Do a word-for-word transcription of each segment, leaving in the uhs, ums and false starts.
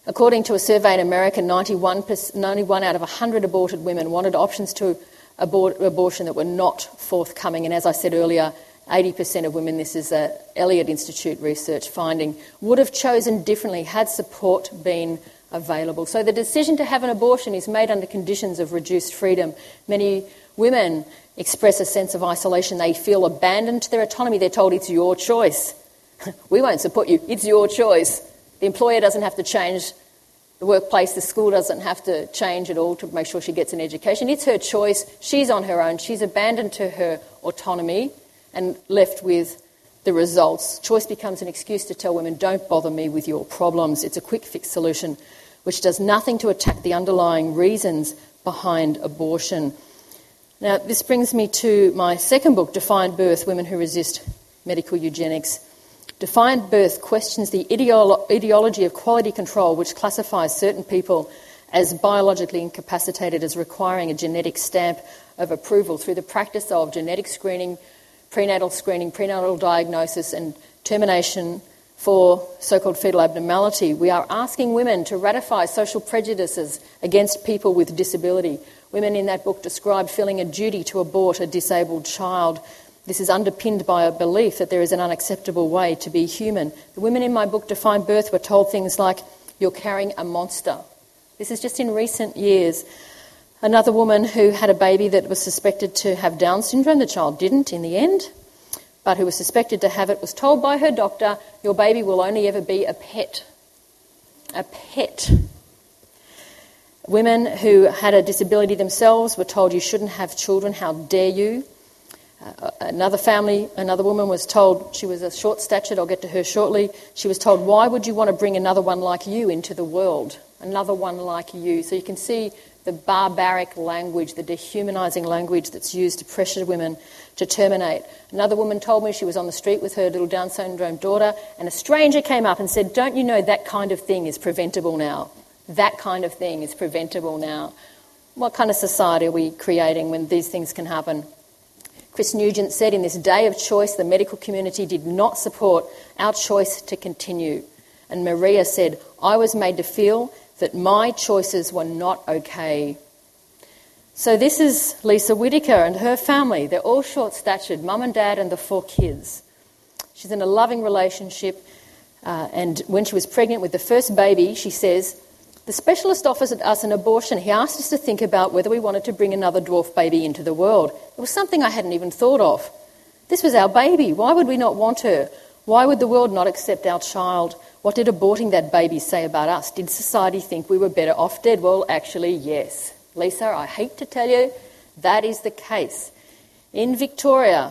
According to a survey in America, ninety-one, ninety-one out of one hundred aborted women wanted options to abort, abortion that were not forthcoming. And as I said earlier, eighty percent of women, this is a Elliott Institute research finding, would have chosen differently had support been available. So the decision to have an abortion is made under conditions of reduced freedom. Many women express a sense of isolation. They feel abandoned to their autonomy. They're told it's your choice. We won't support you. It's your choice. The employer doesn't have to change the workplace. The school doesn't have to change at all to make sure she gets an education. It's her choice. She's on her own. She's abandoned to her autonomy and left with the results. Choice becomes an excuse to tell women, don't bother me with your problems. It's a quick fix solution which does nothing to attack the underlying reasons behind abortion. Now, this brings me to my second book, Defiant Birth, Women Who Resist Medical Eugenics. Defiant Birth questions the ideolo- ideology of quality control, which classifies certain people as biologically incapacitated as requiring a genetic stamp of approval through the practice of genetic screening, prenatal screening, prenatal diagnosis and termination for so-called fetal abnormality. We are asking women to ratify social prejudices against people with disability. Women in that book describe feeling a duty to abort a disabled child. This is underpinned by a belief that there is an unacceptable way to be human. The women in my book, Defiant Birth, were told things like, you're carrying a monster. This is just in recent years. Another woman who had a baby that was suspected to have Down syndrome, the child didn't in the end, but who was suspected to have it, was told by her doctor, your baby will only ever be a pet. A pet. Women who had a disability themselves were told you shouldn't have children, how dare you? Uh, another family, another woman was told, she was a short-statured, I'll get to her shortly, she was told, why would you want to bring another one like you into the world? Another one like you. So you can see the barbaric language, the dehumanising language that's used to pressure women to terminate. Another woman told me she was on the street with her little Down syndrome daughter and a stranger came up and said, don't you know that kind of thing is preventable now? That kind of thing is preventable now. What kind of society are we creating when these things can happen? Chris Nugent said, in this day of choice, the medical community did not support our choice to continue. And Maria said, I was made to feel that my choices were not okay. So this is Lisa Whitaker and her family. They're all short-statured, mum and dad and the four kids. She's in a loving relationship. Uh, and when she was pregnant with the first baby, she says, the specialist offered us an abortion. He asked us to think about whether we wanted to bring another dwarf baby into the world. It was something I hadn't even thought of. This was our baby. Why would we not want her? Why would the world not accept our child? What did aborting that baby say about us? Did society think we were better off dead? Well, actually, yes. Lisa, I hate to tell you, that is the case. In Victoria,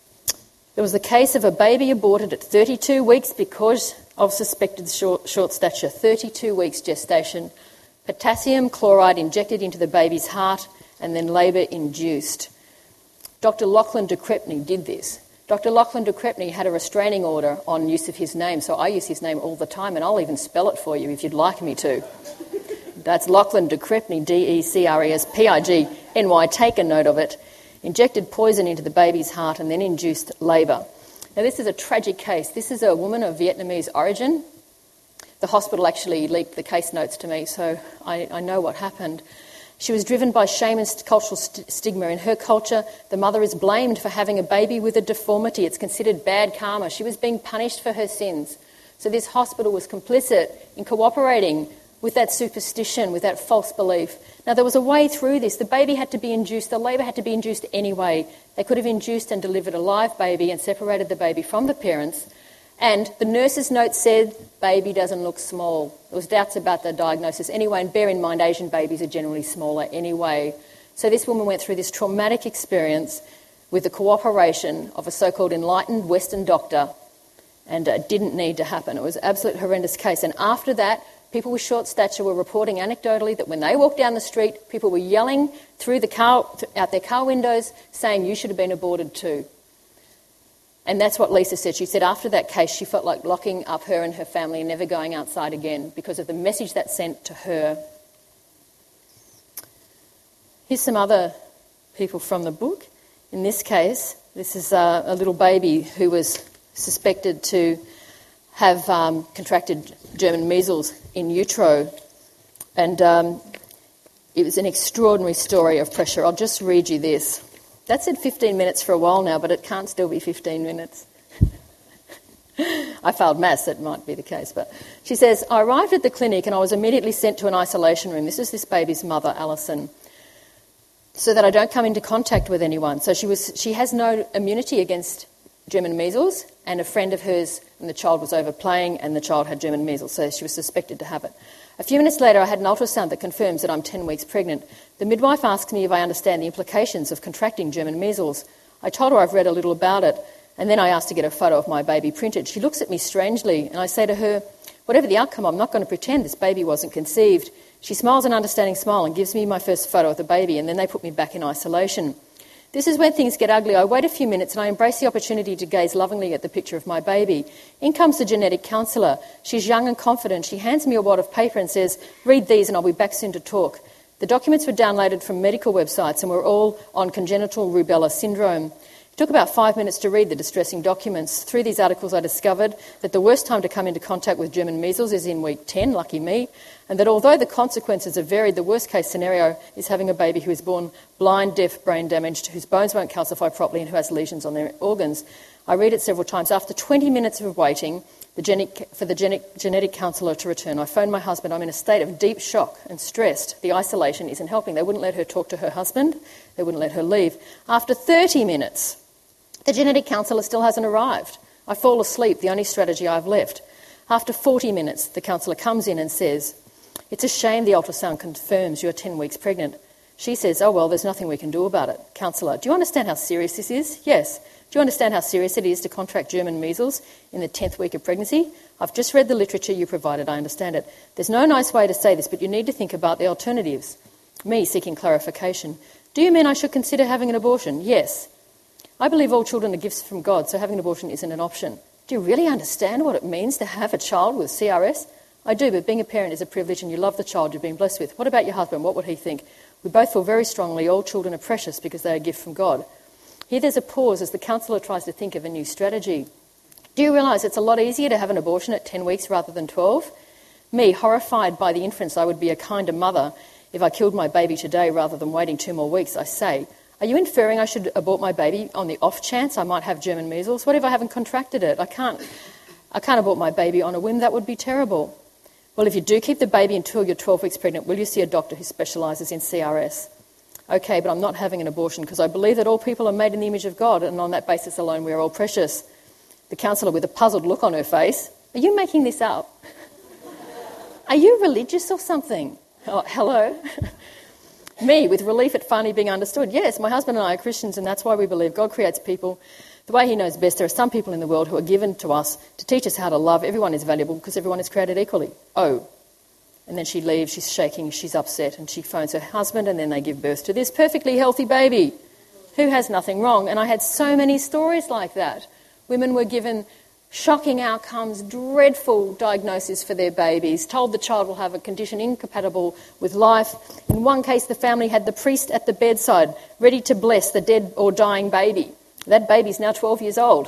there was the case of a baby aborted at thirty-two weeks because of suspected short, short stature. thirty-two weeks gestation, potassium chloride injected into the baby's heart and then labour induced. Doctor Lachlan de Crepney did this. Doctor Lachlan de Crepney had a restraining order on use of his name, so I use his name all the time, and I'll even spell it for you if you'd like me to. That's Lachlan de Crepney, D E C R E S P I G N Y. Take a note of it. Injected poison into the baby's heart and then induced labour. Now, this is a tragic case. This is a woman of Vietnamese origin. The hospital actually leaked the case notes to me, so I, I know what happened. She was driven by shame and cultural st- stigma. In her culture, the mother is blamed for having a baby with a deformity. It's considered bad karma. She was being punished for her sins. So this hospital was complicit in cooperating with that superstition, with that false belief. Now, there was a way through this. The baby had to be induced, the labour had to be induced anyway. They could have induced and delivered a live baby and separated the baby from the parents. And the nurse's note said, baby doesn't look small. There was doubts about the diagnosis anyway, and bear in mind, Asian babies are generally smaller anyway. So this woman went through this traumatic experience with the cooperation of a so-called enlightened Western doctor, and it didn't need to happen. It was an absolute horrendous case. And after that, people with short stature were reporting anecdotally that when they walked down the street, people were yelling through the car, out their car windows, saying, you should have been aborted too. And that's what Lisa said. She said after that case, she felt like locking up her and her family and never going outside again because of the message that sent to her. Here's some other people from the book. In this case, this is a, a little baby who was suspected to have um, contracted German measles in utero. And um, it was an extraordinary story of pressure. I'll just read you this. That said fifteen minutes for a while now, but it can't still be fifteen minutes. I failed maths, that might be the case. But she says, I arrived at the clinic and I was immediately sent to an isolation room. This is this baby's mother, Alison, so that I don't come into contact with anyone. So she was, she has no immunity against German measles, and a friend of hers and the child was over playing and the child had German measles, so she was suspected to have it. A few minutes later, I had an ultrasound that confirms that I'm ten weeks pregnant. The midwife asked me if I understand the implications of contracting German measles. I told her I've read a little about it, and then I asked to get a photo of my baby printed. She looks at me strangely, and I say to her, whatever the outcome, I'm not going to pretend this baby wasn't conceived. She smiles an understanding smile and gives me my first photo of the baby, and then they put me back in isolation. This is when things get ugly. I wait a few minutes and I embrace the opportunity to gaze lovingly at the picture of my baby. In comes the genetic counsellor. She's young and confident. She hands me a wad of paper and says, read these and I'll be back soon to talk. The documents were downloaded from medical websites and were all on congenital rubella syndrome. It took about five minutes to read the distressing documents. Through these articles I discovered that the worst time to come into contact with German measles is in week ten, lucky me, and that although the consequences are varied, the worst case scenario is having a baby who is born blind, deaf, brain damaged, whose bones won't calcify properly and who has lesions on their organs. I read it several times. After twenty minutes of waiting the genetic, for the genetic, genetic counsellor to return, I phoned my husband. I'm in a state of deep shock and stressed. The isolation isn't helping. They wouldn't let her talk to her husband. They wouldn't let her leave. After thirty minutes, the genetic counsellor still hasn't arrived. I fall asleep, the only strategy I've left. After forty minutes, the counsellor comes in and says, it's a shame the ultrasound confirms you're ten weeks pregnant. She says, oh, well, there's nothing we can do about it. Counsellor, do you understand how serious this is? Yes. Do you understand how serious it is to contract German measles in the tenth week of pregnancy? I've just read the literature you provided, I understand it. There's no nice way to say this, but you need to think about the alternatives. Me seeking clarification. Do you mean I should consider having an abortion? Yes. I believe all children are gifts from God, so having an abortion isn't an option. Do you really understand what it means to have a child with C R S? I do, but being a parent is a privilege and you love the child you've been blessed with. What about your husband? What would he think? We both feel very strongly all children are precious because they are a gift from God. Here there's a pause as the counsellor tries to think of a new strategy. Do you realise it's a lot easier to have an abortion at ten weeks rather than twelve? Me, horrified by the inference I would be a kinder mother if I killed my baby today rather than waiting two more weeks, I say, are you inferring I should abort my baby on the off chance I might have German measles? What if I haven't contracted it? I can't, I can't abort my baby on a whim. That would be terrible. Well, if you do keep the baby until you're twelve weeks pregnant, will you see a doctor who specialises in C R S? Okay, but I'm not having an abortion because I believe that all people are made in the image of God, and on that basis alone we are all precious. The counsellor, with a puzzled look on her face, are you making this up? Are you religious or something? Oh, hello? Me, with relief at finally being understood. Yes, my husband and I are Christians, and that's why we believe God creates people the way he knows best. There are some people in the world who are given to us to teach us how to love. Everyone is valuable because everyone is created equally. Oh. And then she leaves, she's shaking, she's upset, and she phones her husband, and then they give birth to this perfectly healthy baby who has nothing wrong. And I had so many stories like that. Women were given shocking outcomes, dreadful diagnoses for their babies, told the child will have a condition incompatible with life. In one case, the family had the priest at the bedside, ready to bless the dead or dying baby. That baby's now twelve years old.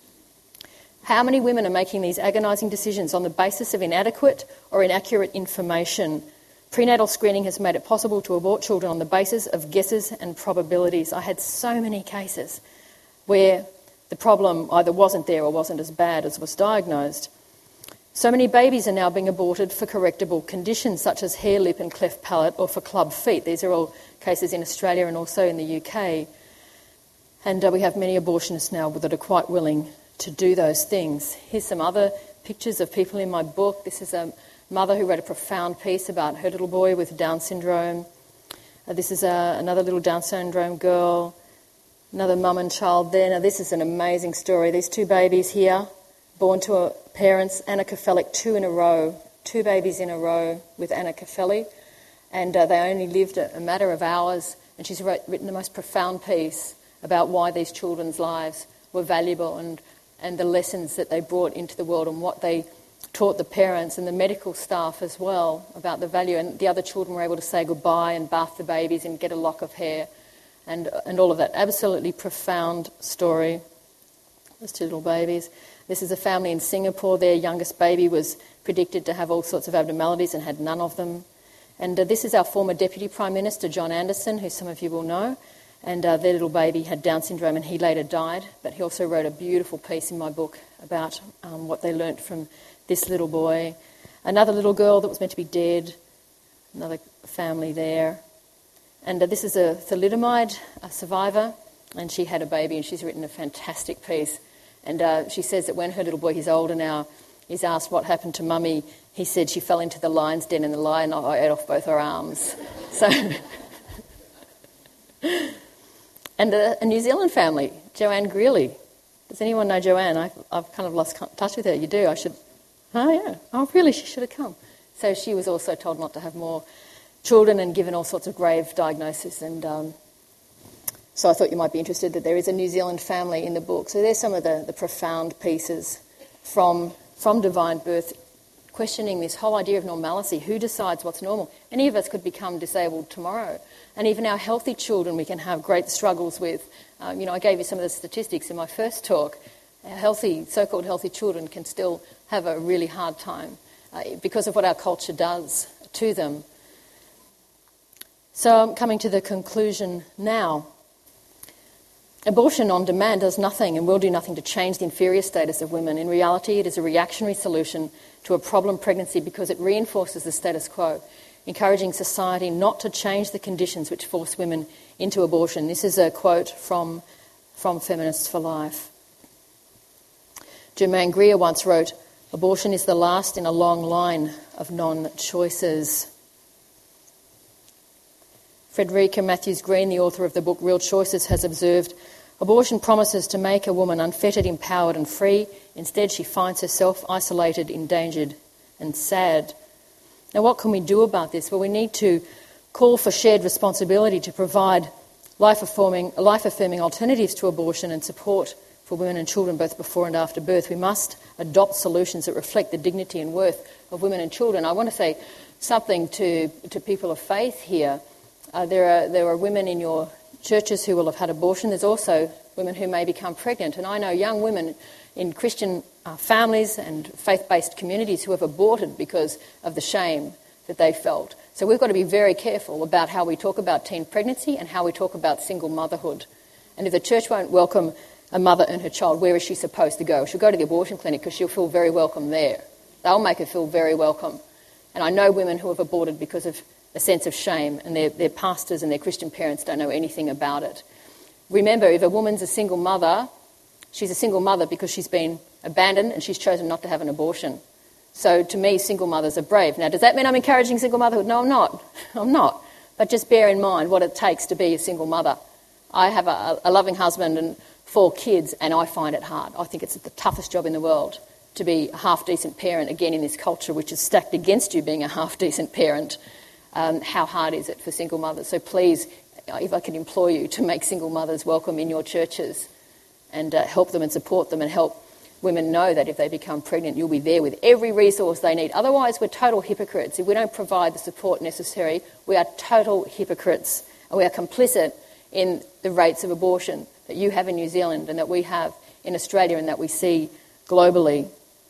How many women are making these agonising decisions on the basis of inadequate or inaccurate information? Prenatal screening has made it possible to abort children on the basis of guesses and probabilities. I had so many cases where the problem either wasn't there or wasn't as bad as was diagnosed. So many babies are now being aborted for correctable conditions such as hair lip and cleft palate, or for club feet. These are all cases in Australia and also in the U K. And uh, we have many abortionists now that are quite willing to do those things. Here's some other pictures of people in my book. This is a mother who wrote a profound piece about her little boy with Down syndrome. Uh, this is uh, another little Down syndrome girl. Another mum and child there. Now, this is an amazing story. These two babies here, born to a parents, anencephalic, two in a row, two babies in a row with anencephaly, and uh, they only lived a, a matter of hours, and she's wrote, written the most profound piece about why these children's lives were valuable and, and the lessons that they brought into the world and what they taught the parents and the medical staff as well about the value. And the other children were able to say goodbye and bath the babies and get a lock of hair. And and all of that. Absolutely profound story. those two little babies. This is a family in Singapore. Their youngest baby was predicted to have all sorts of abnormalities and had none of them. And uh, this is our former Deputy Prime Minister, John Anderson, who some of you will know. And uh, their little baby had Down syndrome and he later died. But he also wrote a beautiful piece in my book about um, what they learnt from this little boy. Another little girl that was meant to be dead. Another family there. And uh, this is a thalidomide a survivor. And she had a baby and she's written a fantastic piece. And uh, she says that when her little boy, he's older now, is asked what happened to Mummy, he said she fell into the lion's den and the lion ate off both her arms. So, and a, a New Zealand family, Joanne Greeley. Does anyone know Joanne? I've, I've kind of lost touch with her. You do? I should... Oh, yeah. Oh, really? She should have come. So she was also told not to have more children and given all sorts of grave diagnoses. And um, so I thought you might be interested that there is a New Zealand family in the book. So there's some of the, the profound pieces from... from Divine Birth, questioning this whole idea of normalcy. Who decides what's normal? Any of us could become disabled tomorrow. And even our healthy children we can have great struggles with. Um, you know, I gave you some of the statistics in my first talk. Our healthy, so-called healthy children can still have a really hard time uh, because of what our culture does to them. So I'm coming to the conclusion now. Abortion on demand does nothing and will do nothing to change the inferior status of women. In reality, it is a reactionary solution to a problem pregnancy because it reinforces the status quo, encouraging society not to change the conditions which force women into abortion. This is a quote from, from Feminists for Life. Germaine Greer once wrote, "Abortion is the last in a long line of non-choices." Frederica Matthews Green, the author of the book Real Choices, has observed, "Abortion promises to make a woman unfettered, empowered and free. Instead, she finds herself isolated, endangered and sad." Now, what can we do about this? Well, we need to call for shared responsibility to provide life-affirming, life-affirming alternatives to abortion and support for women and children both before and after birth. We must adopt solutions that reflect the dignity and worth of women and children. I want to say something to, to people of faith here. Uh, there are there are women in your churches who will have had abortion. There's also women who may become pregnant. And I know young women in Christian uh, families and faith-based communities who have aborted because of the shame that they felt. So we've got to be very careful about how we talk about teen pregnancy and how we talk about single motherhood. And if the church won't welcome a mother and her child, where is she supposed to go? She'll go to the abortion clinic because she'll feel very welcome there. They'll make her feel very welcome. And I know women who have aborted because of a sense of shame, and their, their pastors and their Christian parents don't know anything about it. Remember, if a woman's a single mother, she's a single mother because she's been abandoned and she's chosen not to have an abortion. So to me, single mothers are brave. Now, does that mean I'm encouraging single motherhood? No, I'm not. I'm not. But just bear in mind what it takes to be a single mother. I have a, a loving husband and four kids, and I find it hard. I think it's the toughest job in the world to be a half-decent parent, again, in this culture which is stacked against you being a half-decent parent. Um, how hard is it for single mothers? So please, if I could implore you to make single mothers welcome in your churches and uh, help them and support them and help women know that if they become pregnant, you'll be there with every resource they need. Otherwise, we're total hypocrites. If we don't provide the support necessary, we are total hypocrites and we are complicit in the rates of abortion that you have in New Zealand and that we have in Australia and that we see globally.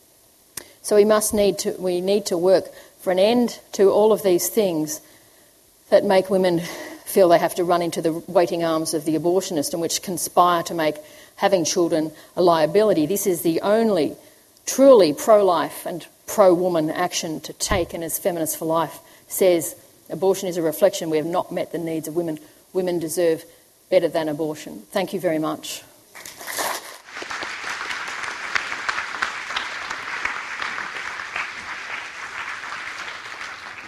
So we must need to, we need to work for an end to all of these things that make women feel they have to run into the waiting arms of the abortionist and which conspire to make having children a liability. This is the only truly pro-life and pro-woman action to take. And as Feminists for Life says, abortion is a reflection we have not met the needs of women. Women deserve better than abortion. Thank you very much.